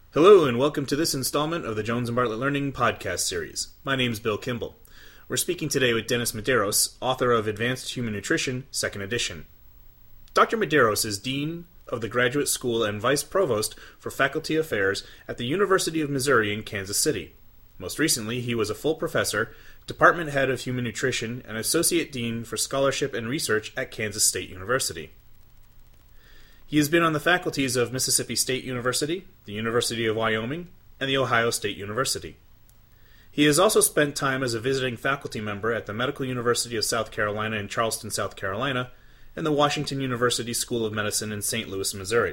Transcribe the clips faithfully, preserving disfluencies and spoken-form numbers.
Hello and welcome to this installment of the Jones and Bartlett Learning podcast series. My name is Bill Kimball. We're speaking today with Dennis Medeiros, author of Advanced Human Nutrition, second edition. Doctor Medeiros is Dean of the Graduate School and Vice Provost for Faculty Affairs at the University of Missouri in Kansas City. Most recently, he was a full professor, Department Head of Human Nutrition, and Associate Dean for Scholarship and Research at Kansas State University. He has been on the faculties of Mississippi State University, the University of Wyoming, and the Ohio State University. He has also spent time as a visiting faculty member at the Medical University of South Carolina in Charleston, South Carolina, and the Washington University School of Medicine in Saint Louis, Missouri.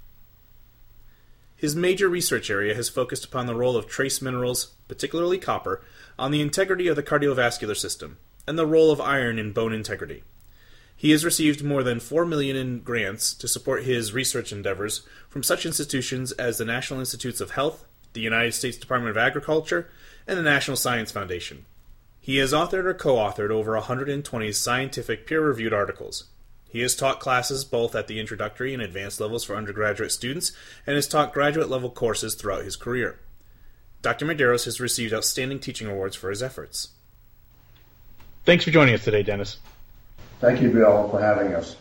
His major research area has focused upon the role of trace minerals, particularly copper, on the integrity of the cardiovascular system, and the role of iron in bone integrity. He has received more than four million dollars in grants to support his research endeavors from such institutions as the National Institutes of Health, the United States Department of Agriculture, and the National Science Foundation. He has authored or co-authored over one hundred twenty scientific peer-reviewed articles. He has taught classes both at the introductory and advanced levels for undergraduate students and has taught graduate-level courses throughout his career. Doctor Medeiros has received outstanding teaching awards for his efforts. Thanks for joining us today, Dennis. Thank you, Bill, for having us.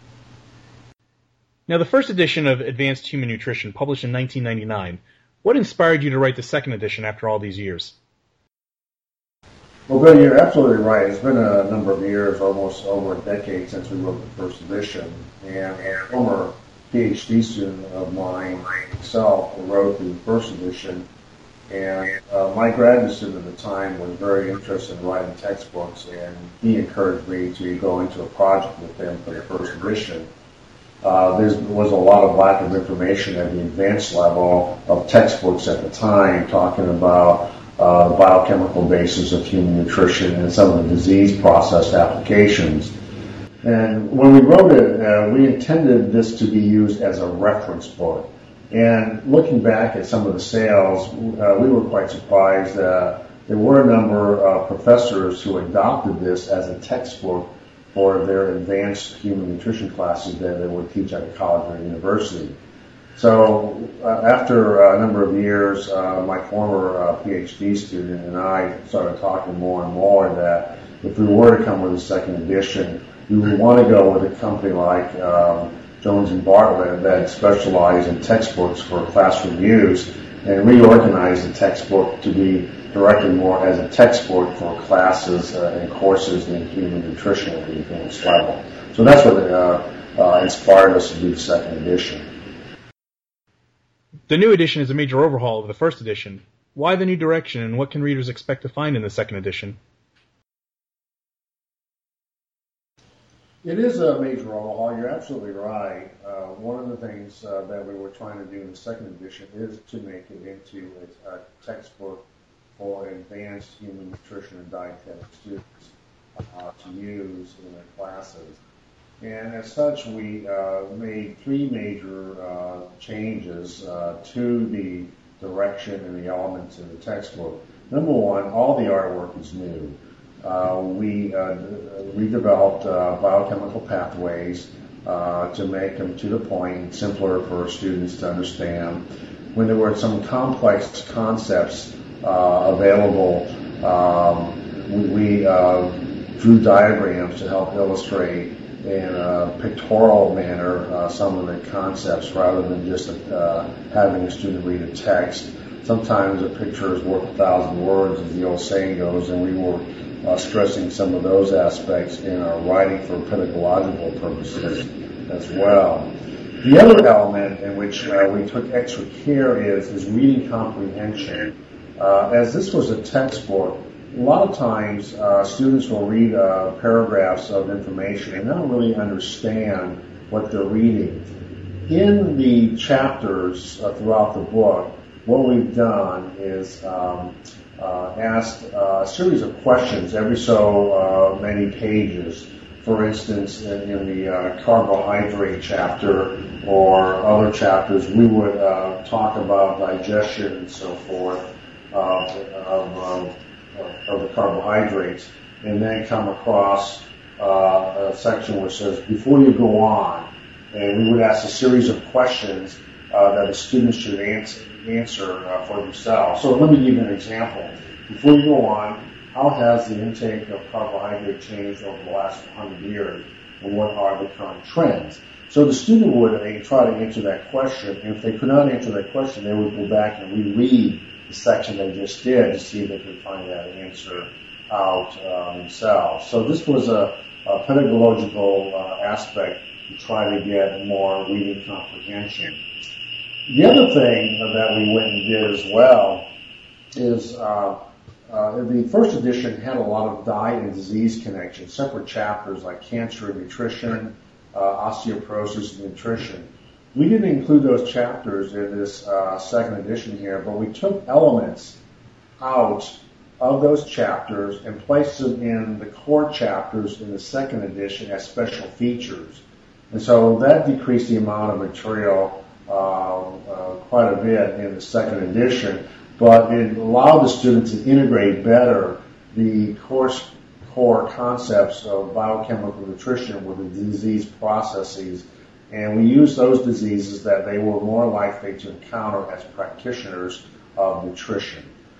Now, the first edition of Advanced Human Nutrition, published in nineteen ninety-nine, what inspired you to write the second edition after all these years? Well, Bill, you're absolutely right. It's been a number of years, almost over a decade, since we wrote the first edition. And a former PhD student of mine, myself, wrote the first edition. And uh, my graduate student at the time was very interested in writing textbooks, and he encouraged me to go into a project with him for the first edition. Uh, there was a lot of lack of information at the advanced level of textbooks at the time, talking about uh, the biochemical basis of human nutrition and some of the disease process applications. And when we wrote it, uh, we intended this to be used as a reference book. And looking back at some of the sales, uh, we were quite surprised that there were a number of professors who adopted this as a textbook for their advanced human nutrition classes that they would teach at a college or university. So uh, after a number of years, uh, my former uh, PhD student and I started talking more and more that if we were to come with a second edition, we would want to go with a company like um, Jones and Bartlett that specialize in textbooks for classroom use, and reorganize the textbook to be directed more as a textbook for classes uh, and courses in human nutrition at the advanced level. So that's what uh, uh, inspired us to do the second edition. The new edition is a major overhaul of the first edition. Why the new direction, and what can readers expect to find in the second edition? It is a major overhaul. You're absolutely right. Uh, one of the things uh, that we were trying to do in the second edition is to make it into a, a textbook for advanced human nutrition and dietetic students uh, to use in their classes. And as such, we uh, made three major uh, changes uh, to the direction and the elements in the textbook. Number one, all the artwork is new. Uh, we uh, redeveloped uh, biochemical pathways uh, to make them to the point and simpler for students to understand. When there were some complex concepts uh, available, um, we, we uh, drew diagrams to help illustrate in a pictorial manner uh, some of the concepts rather than just uh, having a student read a text. Sometimes a picture is worth a thousand words, as the old saying goes, and we were Uh, stressing some of those aspects in our writing for pedagogical purposes as well. The other element in which uh, we took extra care is, is reading comprehension. Uh, as this was a textbook, a lot of times uh, students will read uh, paragraphs of information and not really understand what they're reading. In the chapters uh, throughout the book, what we've done is um, Uh, asked uh, a series of questions every so uh, many pages. For instance, in, in the uh, carbohydrate chapter or other chapters, we would uh, talk about digestion and so forth uh, of, of, of the carbohydrates, and then come across uh, a section which says, before you go on, and we would ask a series of questions uh, that the students should answer, answer uh, for themselves. So let me give you an example. Before you go on, how has the intake of carbohydrate changed over the last hundred years, and what are the current trends? So the student would uh, try to answer that question, and if they could not answer that question, they would go back and reread the section they just did to see if they could find that answer out uh, themselves. So this was a, a pedagogical uh, aspect to try to get more reading comprehension. The other thing that we went and did as well is uh, uh, the first edition had a lot of diet and disease connections, separate chapters like cancer and nutrition, uh, osteoporosis and nutrition. We didn't include those chapters in this uh, second edition here, but we took elements out of those chapters and placed them in the core chapters in the second edition as special features. And so that decreased the amount of material uh, uh, quite a bit in the second edition, but it allowed the students to integrate better the course core concepts of biochemical nutrition with the disease processes, and we used those diseases that they were more likely to encounter as practitioners of nutrition.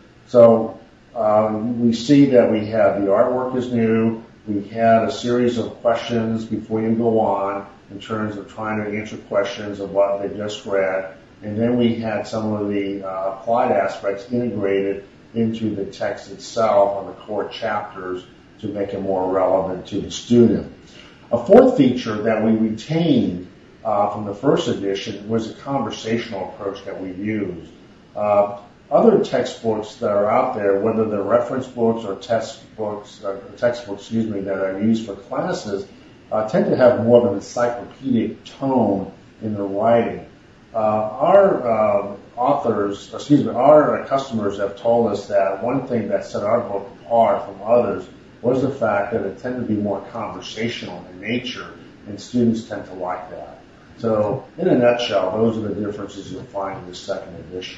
So uh, we see that we have the artwork is new. We had a series of questions before you go on in terms of trying to answer questions of what they just read. And then we had some of the uh, applied aspects integrated into the text itself on the core chapters to make it more relevant to the student. A fourth feature that we retained uh, from the first edition was a conversational approach that we used. Uh, other textbooks that are out there, whether they're reference books or textbooks, uh, textbooks, excuse me, that are used for classes, uh, tend to have more of an encyclopedic tone in the writing. Uh, our uh, authors, excuse me, our uh, customers have told us that one thing that set our book apart from others was the fact that it tended to be more conversational in nature, and students tend to like that. So, in a nutshell, those are the differences you'll find in the second edition.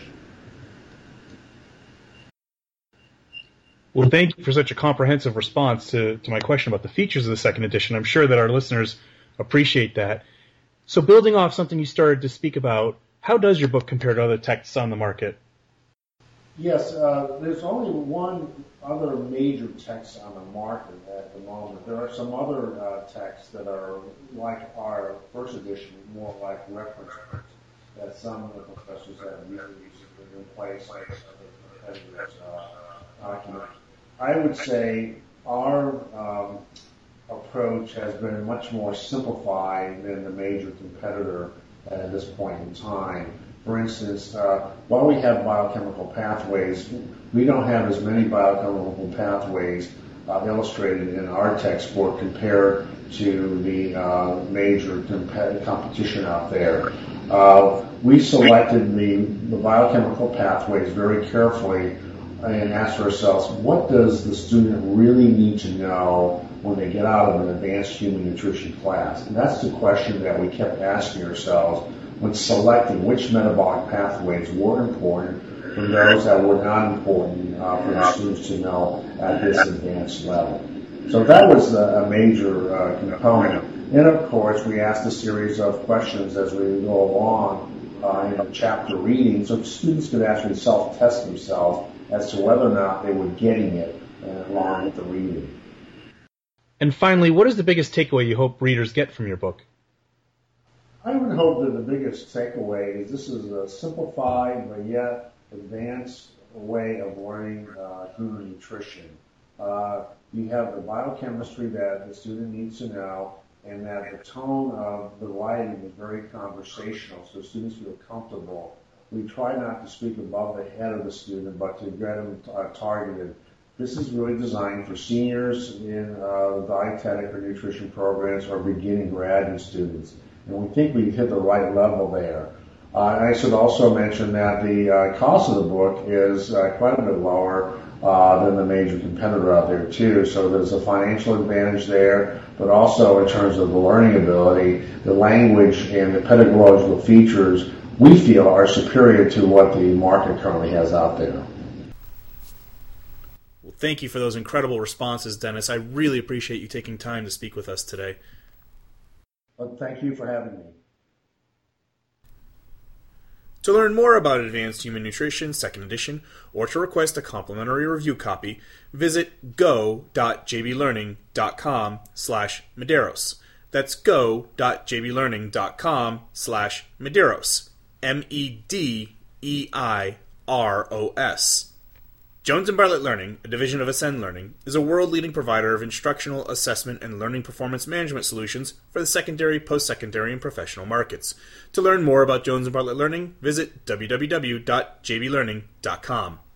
Well, thank you for such a comprehensive response to, to my question about the features of the second edition. I'm sure that our listeners appreciate that. So building off something you started to speak about, how does your book compare to other texts on the market? Yes, uh, there's only one other major text on the market at the moment. There are some other uh, texts that are like our first edition, more like reference books that some of the professors have used in place like competitors' uh, documents. I would say our um, approach has been much more simplified than the major competitor at this point in time. For instance, uh, while we have biochemical pathways, we don't have as many biochemical pathways uh, illustrated in our textbook compared to the uh, major comp- competition out there. Uh, we selected the, the biochemical pathways very carefully and asked ourselves, what does the student really need to know when they get out of an advanced human nutrition class? And that's the question that we kept asking ourselves when selecting which metabolic pathways were important from those that were not important uh, for the students to know at this advanced level. So that was a, a major uh, component. And of course, we asked a series of questions as we go along uh, in the chapter reading, so students could actually self-test themselves as to whether or not they were getting it uh, along with the reading. And finally, what is the biggest takeaway you hope readers get from your book? I would hope that the biggest takeaway is this is a simplified but yet advanced way of learning uh, human nutrition. Uh, you have the biochemistry that the student needs to know, and that the tone of the writing is very conversational, so students feel comfortable. We try not to speak above the head of the student, but to get them uh, targeted. This is really designed for seniors in uh, dietetic or nutrition programs or beginning graduate students. And we think we've hit the right level there. Uh, I should also mention that the uh, cost of the book is uh, quite a bit lower uh, than the major competitor out there too. So there's a financial advantage there, but also in terms of the learning ability, the language and the pedagogical features we feel are superior to what the market currently has out there. Well, thank you for those incredible responses, Dennis. I really appreciate you taking time to speak with us today. Well, thank you for having me. To learn more about Advanced Human Nutrition second Edition, or to request a complimentary review copy, visit go.jblearning.com slash Medeiros. That's go.jblearning.com slash Medeiros. M E D E I R O S. Jones and Bartlett Learning, a division of Ascend Learning, is a world-leading provider of instructional, assessment, and learning performance management solutions for the secondary, post-secondary, and professional markets. To learn more about Jones and Bartlett Learning, visit w w w dot j b learning dot com.